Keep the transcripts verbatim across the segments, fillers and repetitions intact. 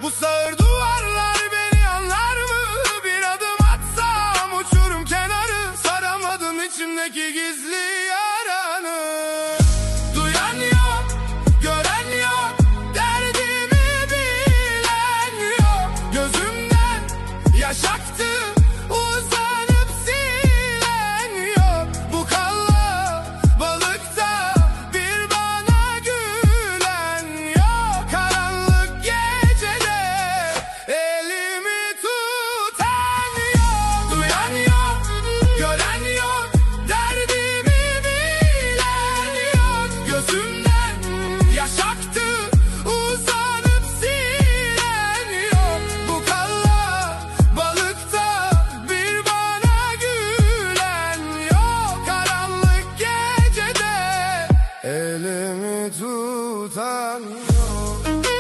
Bu sağır duvarlar beni anlar mı? Bir adım atsam uçurum kenarı. Saramadım içimdeki gizli yaranı. Duyan yok, gören yok, derdimi bilen yok. Gözümden yaş aktı, uzanıp silen yok. Bu kalabalıkta bir bana gülen yok. Karanlık gecede elimi tutan yok. Duyan yok, gören yok, derdimi bilen yok. Gözümden yaş aktı, uzanıp silen yok. Bu kalabalıkta bir bana gülen yok. Karanlık gecede elimi tutan yok.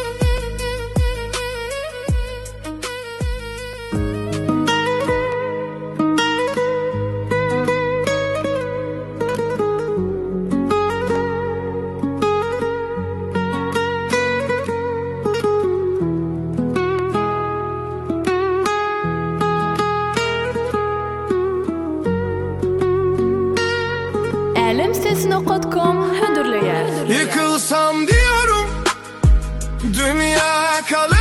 alamstes nokta com hündürlüğe. Yıkılsam diyorum, dünya kalır.